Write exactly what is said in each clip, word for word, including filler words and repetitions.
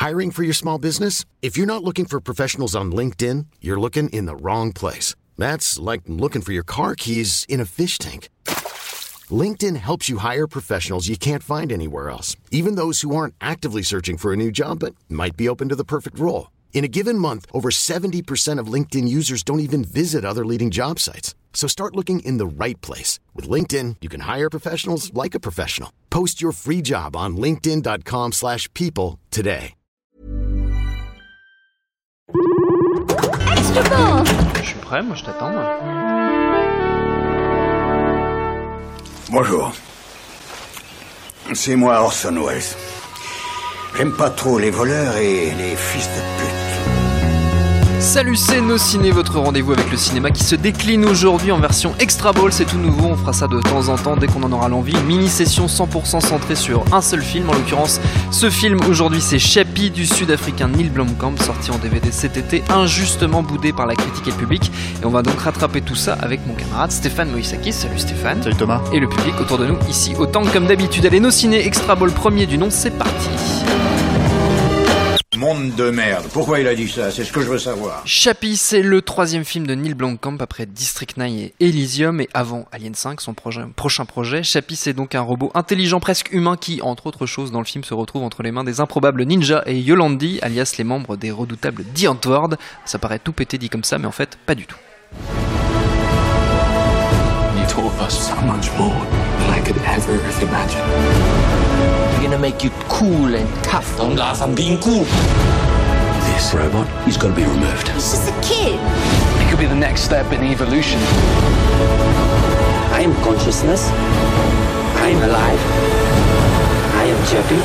Hiring for your small business? If you're not looking for professionals on LinkedIn, you're looking in the wrong place. That's like looking for your car keys in a fish tank. LinkedIn helps you hire professionals you can't find anywhere else, even those who aren't actively searching for a new job but might be open to the perfect role. In a given month, over seventy percent of LinkedIn users don't even visit other leading job sites. So start looking in the right place. With LinkedIn, you can hire professionals like a professional. Post your free job on linkedin.com slash people today. Extra ball. Je suis prêt, moi je t'attends. Moi. Bonjour. C'est moi Orson Welles. J'aime pas trop les voleurs et les fils de pute. Salut, c'est Nos Ciné, votre rendez-vous avec le cinéma qui se décline aujourd'hui en version Extra Ball. C'est tout nouveau, on fera ça de temps en temps dès qu'on en aura l'envie. Une mini-session cent pour cent centrée sur un seul film. En l'occurrence, ce film aujourd'hui, c'est Chappie du sud-africain Neil Blomkamp, sorti en D V D cet été, injustement boudé par la critique et le public. Et on va donc rattraper tout ça avec mon camarade Stéphane Moïsakis. Salut Stéphane. Salut Thomas. Et le public autour de nous, ici, autant que comme d'habitude. Allez, Nos Ciné, Extra Ball premier du nom, c'est parti. Monde de merde. Pourquoi il a dit ça? C'est ce que je veux savoir. Chappie, c'est le troisième film de Neil Blomkamp après District neuf et Elysium et avant Alien cinq, son projet, prochain projet. Chappie, c'est donc un robot intelligent presque humain qui, entre autres choses, dans le film se retrouve entre les mains des improbables Ninja et Yolandi, alias les membres des redoutables The Antwoord. Ça paraît tout pété dit comme ça, mais en fait, pas du tout. You told us so much more than I could ever imagine. We're gonna make you cool and tough. Don't laugh, I'm being cool. This robot is gonna be removed. He's just a kid. It could be the next step in evolution. I am consciousness. I am alive. I am Chappie.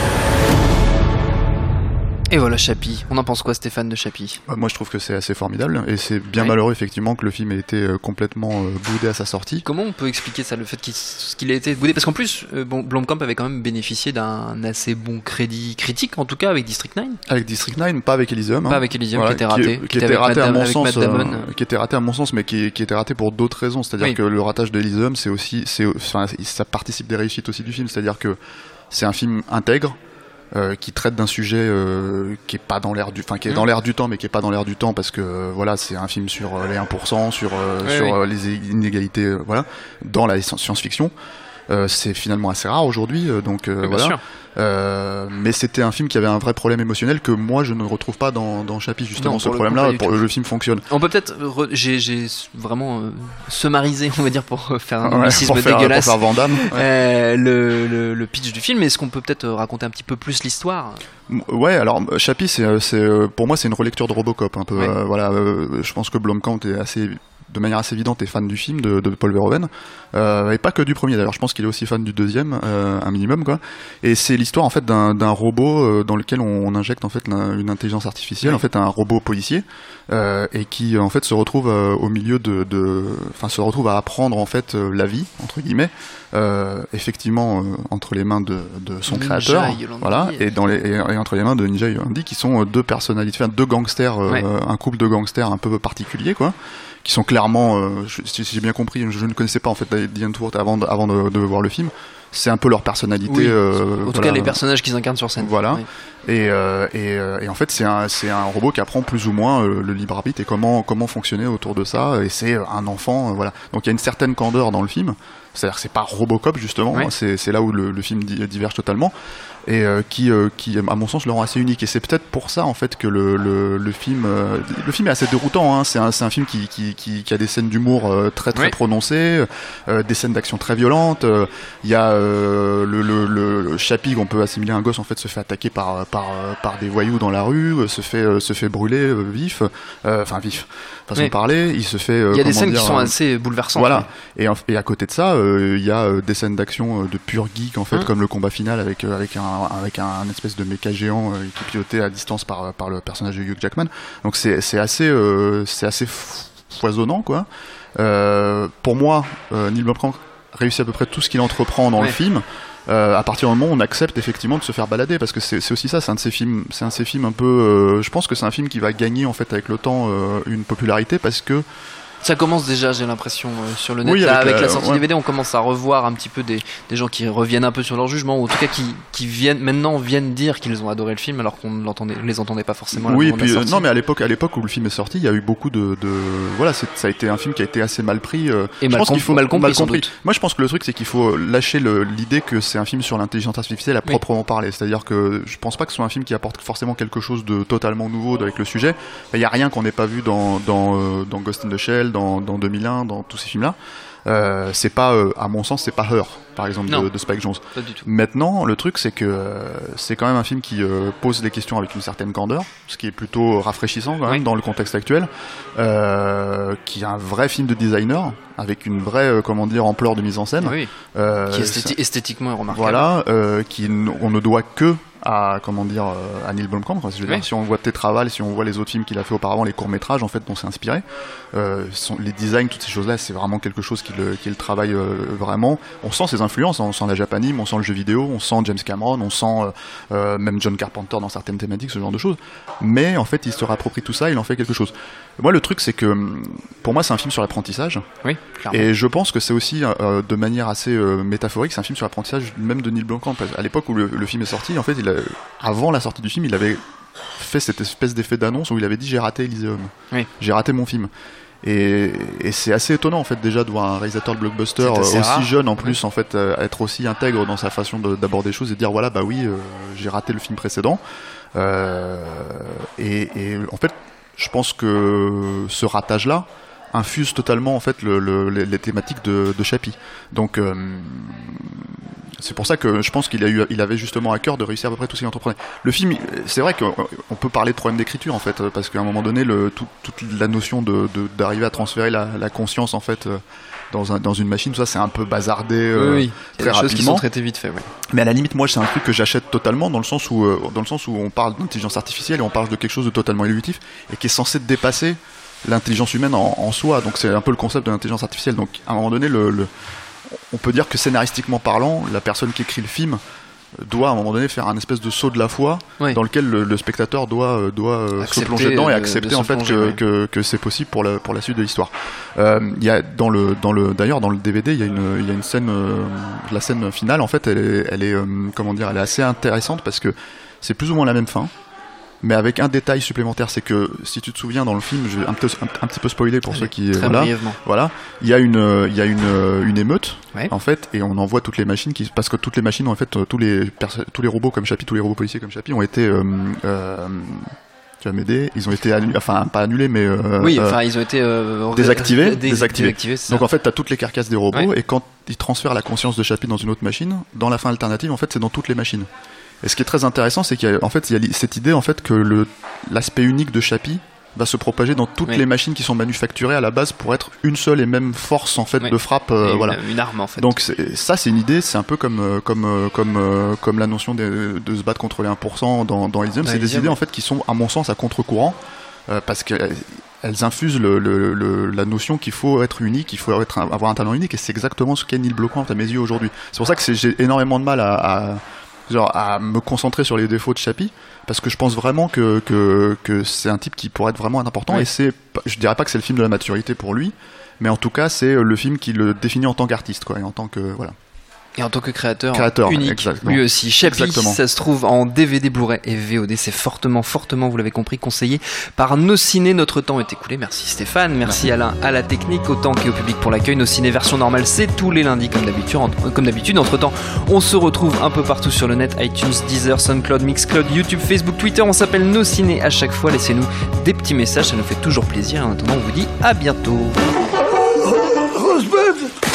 Et voilà Chappie. On en pense quoi Stéphane de Chappie? euh, Moi je trouve que c'est assez formidable et c'est bien ouais. malheureux effectivement que le film ait été euh, complètement euh, boudé à sa sortie. Comment on peut expliquer ça, le fait qu'il, qu'il ait été boudé? Parce qu'en plus, euh, bon, Blomkamp avait quand même bénéficié d'un assez bon crédit critique, en tout cas avec District neuf. Avec District neuf, pas avec Elysium. Pas hein. avec Elysium, Voilà, qui était raté. Qui, qui était raté à mon sens, euh, euh... qui était raté à mon sens, mais qui, qui était raté pour d'autres raisons. C'est-à-dire oui. que le ratage d'Elysium, c'est aussi, c'est, enfin, ça participe des réussites aussi du film. C'est-à-dire que c'est un film intègre. Euh, qui traite d'un sujet euh, qui est pas dans l'air du, enfin qui est mmh. dans l'air du temps, mais qui est pas dans l'air du temps parce que euh, voilà, c'est un film sur euh, les un pour cent, sur euh, oui, sur oui. Euh, les inégalités, euh, voilà, dans la science-fiction. Euh, c'est finalement assez rare aujourd'hui, euh, donc euh, oui, voilà. sûr. Euh, mais c'était un film qui avait un vrai problème émotionnel que moi je ne retrouve pas dans, dans Chappie justement. Non, ce problème-là, pour le film fonctionne. On peut peut-être, re... j'ai, j'ai vraiment euh, summarisé, on va dire, pour faire un ouais, anglicisme pour faire, dégueulasse. Pour faire Van Damme, ouais. euh, le, le, le pitch du film. Est-ce qu'on peut peut-être raconter un petit peu plus l'histoire? Ouais, alors Chappie, c'est, c'est, pour moi, c'est une relecture de Robocop, un peu. Ouais. Euh, voilà, euh, je pense que Blomkamp est assez, de manière assez évidente, est fan du film de, de Paul Verhoeven, euh, et pas que du premier. D'ailleurs, je pense qu'il est aussi fan du deuxième, euh, un minimum, quoi. Et c'est l'histoire en fait d'un, d'un robot euh, dans lequel on, on injecte en fait une intelligence artificielle, ouais. en fait un robot policier, euh, et qui en fait se retrouve euh, au milieu de, de, enfin se retrouve à apprendre en fait euh, la vie entre guillemets. Euh, effectivement euh, entre les mains de, de son Ninja créateur, et voilà, et dans les et, et entre les mains de Ninja et Yolandi, qui sont euh, deux personnalités, enfin, deux gangsters, euh, ouais. un couple de gangsters un peu particulier, quoi, qui sont clairement, euh, je, si, si j'ai bien compris, je, je ne connaissais pas en fait The Antwoord avant, de, avant de, de voir le film. C'est un peu leur personnalité. Oui, euh, en tout voilà. cas, les personnages qu'ils incarnent sur scène. Voilà. Oui. Et, euh, et, euh, et en fait, c'est un, c'est un robot qui apprend plus ou moins euh, le libre arbitre et comment, comment fonctionner autour de ça. Et c'est un enfant, euh, voilà. Donc il y a une certaine candeur dans le film. C'est-à-dire que c'est pas Robocop justement. Oui. C'est, c'est là où le, le film diverge totalement. Et euh, qui, euh, qui, à mon sens, le rend assez unique. Et c'est peut-être pour ça, en fait, que le, le, le film, euh, le film est assez déroutant. Hein. C'est un, c'est un film qui, qui, qui, qui a des scènes d'humour euh, très très oui. prononcées, euh, des scènes d'action très violentes. Il euh, y a euh, le, le, le, le Chappie qu'on peut assimiler à un gosse, en fait, se fait attaquer par par par des voyous dans la rue, se fait euh, se fait brûler euh, vif, enfin euh, vif, façon oui. de parler. Il se fait. Euh, il y a des scènes dire, qui sont euh, assez bouleversantes. Voilà. Et, et à côté de ça, il euh, y a euh, des scènes d'action euh, de pur geek, en fait, hein. comme le combat final avec euh, avec un avec un, un espèce de méca géant euh, qui est piloté à distance par par le personnage de Hugh Jackman. Donc c'est c'est assez euh, c'est assez foisonnant, quoi. Euh, pour moi, euh, Neil Blomkamp réussit à peu près tout ce qu'il entreprend dans ouais. le film. Euh, à partir du moment où on accepte effectivement de se faire balader, parce que c'est, c'est aussi ça, c'est un de ces films, c'est un de ces films un peu. Euh, je pense que c'est un film qui va gagner en fait avec le temps euh, une popularité parce que Ça commence déjà, j'ai l'impression, euh, sur le net. Oui, Là, avec avec la- la sortie ouais. D V D, on commence à revoir un petit peu des, des gens qui reviennent un peu sur leur jugement, ou en tout cas qui, qui viennent maintenant viennent dire qu'ils ont adoré le film alors qu'on ne l'entendait, les entendait pas forcément. à la Oui, et moment de la puis euh, sortie. non, mais à l'époque, à l'époque où le film est sorti, il y a eu beaucoup de, de voilà, c'est, ça a été un film qui a été assez mal pris. euh, Et je mal pense com- qu'il faut mal compris, sans doute. Moi, je pense que le truc, c'est qu'il faut lâcher le, l'idée que c'est un film sur l'intelligence artificielle à Oui. proprement parler. C'est-à-dire que je pense pas que ce soit un film qui apporte forcément quelque chose de totalement nouveau avec le sujet. Il y a rien qu'on n'ait pas vu dans dans euh, dans Ghost in the Shell, dans dans deux mille un, dans tous ces films-là. Euh, c'est pas, euh, à mon sens, c'est pas Her, par exemple, Non. de, de Spike Jonze. Pas du tout. Maintenant, le truc, c'est que euh, c'est quand même un film qui euh, pose les questions avec une certaine candeur, ce qui est plutôt rafraîchissant quand même Oui. dans le contexte actuel, euh, qui est un vrai film de designer, avec une vraie, euh, comment dire, ampleur de mise en scène. Oui. Euh, Qui esthéti- esthétiquement est remarquable. voilà, euh, qui n- on ne doit que à comment dire euh, à Neil Blomkamp. Quoi. Je veux Oui. dire, si on voit Tétraval, si on voit les autres films qu'il a fait auparavant, les courts métrages en fait dont c'est inspiré, euh, sont, les designs, toutes ces choses-là, c'est vraiment quelque chose qui le, qui le travaille euh, vraiment. On sent ses influences, hein, on sent la Japanime, on sent le jeu vidéo, on sent James Cameron, on sent euh, euh, même John Carpenter dans certaines thématiques, ce genre de choses. Mais en fait, il se réapproprie tout ça, il en fait quelque chose. Moi, le truc, c'est que pour moi, c'est un film sur l'apprentissage. Oui, clairement. Et je pense que c'est aussi, euh, de manière assez euh, métaphorique, c'est un film sur l'apprentissage même de Neil Blomkamp. Parce qu'à l'époque où le, le film est sorti, en fait, il a, avant la sortie du film, il avait fait cette espèce d'effet d'annonce où il avait dit « j'ai raté Elysium, Oui. j'ai raté mon film ». Et, et c'est assez étonnant en fait déjà de voir un réalisateur de blockbuster C'est assez euh, aussi rare. jeune en plus en fait euh, être aussi intègre dans sa façon de, d'aborder les choses et dire voilà bah oui euh, j'ai raté le film précédent euh, et, et en fait je pense que ce ratage là infuse totalement en fait le, le, les, les thématiques de, de Chappie. Donc euh, c'est pour ça que je pense qu'il a eu, il avait justement à cœur de réussir à peu près tout ce qu'il entreprenait. Le film, c'est vrai qu'on peut parler de problème d'écriture en fait, parce qu'à un moment donné, le, tout, toute la notion de, de, d'arriver à transférer la, la conscience en fait dans, un, dans une machine, tout ça c'est un peu bazardé euh, Oui, oui. Il y très a des choses qui rapidement. sont traitées vite fait. Ouais. Mais à la limite, moi, c'est un truc que j'achète totalement dans le sens où, euh, dans le sens où on parle d'intelligence artificielle et on parle de quelque chose de totalement évolutif et qui est censé dépasser l'intelligence humaine en, en soi. Donc c'est un peu le concept de l'intelligence artificielle. Donc à un moment donné, le, le, on peut dire que scénaristiquement parlant, la personne qui écrit le film doit à un moment donné faire un espèce de saut de la foi Oui. dans lequel le, le spectateur doit, doit euh, se Accepter plonger dedans et de- accepter de se en fait plonger, que, oui. que, que c'est possible pour la, pour la suite de l'histoire. Euh, Il y a dans le, dans le, d'ailleurs dans le D V D, il y a une, il y a une scène, euh, la scène finale en fait, elle est, elle est, euh, comment dire, elle est assez intéressante parce que c'est plus ou moins la même fin. Mais avec un détail supplémentaire, c'est que si tu te souviens dans le film, je vais un, peu, un, un petit peu spoiler pour Allez, ceux qui très voilà, brièvement. voilà, il y a une, euh, il y a une, euh, une émeute Ouais. en fait, et on envoie toutes les machines qui, parce que toutes les machines en fait, euh, tous les perso- tous les robots comme Chappie, tous les robots policiers comme Chappie ont été, euh, euh, tu vas m'aider, ils ont été annulés, enfin pas annulés, mais euh, Oui, euh, enfin ils ont été euh, désactivés, dés- désactivés. désactivés, c'est ça. Donc en fait, t'as toutes les carcasses des robots, Ouais. et quand ils transfèrent la conscience de Chappie dans une autre machine, dans la fin alternative, en fait, c'est dans toutes les machines. Et ce qui est très intéressant, c'est qu'il y a, en fait, il y a li- cette idée, en fait, que le, l'aspect unique de Chappie va se propager dans toutes Oui. les machines qui sont manufacturées à la base pour être une seule et même force, en fait, Oui. de frappe, euh, Et une, voilà. une arme en fait. Donc c'est, ça, c'est une idée, c'est un peu comme euh, comme euh, comme euh, comme la notion de, de se battre contre les un pour cent dans dans Elysium. Dans C'est des Elysium, idées ouais. en fait qui sont, à mon sens, à contre-courant euh, parce que elles infusent le, le, le, la notion qu'il faut être unique, il faut être, avoir un talent unique, et c'est exactement ce qu'est Neil Blomkamp à mes yeux aujourd'hui. C'est pour ça que c'est, j'ai énormément de mal à, à genre à me concentrer sur les défauts de Chappie, parce que je pense vraiment que que, que c'est un type qui pourrait être vraiment important. Oui. Et c'est, je dirais pas que c'est le film de la maturité pour lui, mais en tout cas c'est le film qui le définit en tant qu'artiste, quoi, et en tant que voilà. Et en tant que créateur, Créateur, unique, exactement. lui aussi. Chappie, Exactement. ça se trouve en D V D, Blu-ray et V O D. C'est fortement, fortement, vous l'avez compris, conseillé par Nos Ciné. Notre temps est écoulé. Merci Stéphane, merci Alain à la technique, autant qu'au public pour l'accueil. Nos Ciné version normale, c'est tous les lundis comme d'habitude. En- Comme d'habitude. Entre-temps, on se retrouve un peu partout sur le net, iTunes, Deezer, SoundCloud, Mixcloud, YouTube, Facebook, Twitter. On s'appelle Nos Ciné à chaque fois. Laissez-nous des petits messages, ça nous fait toujours plaisir. En attendant, on vous dit à bientôt. Rosebud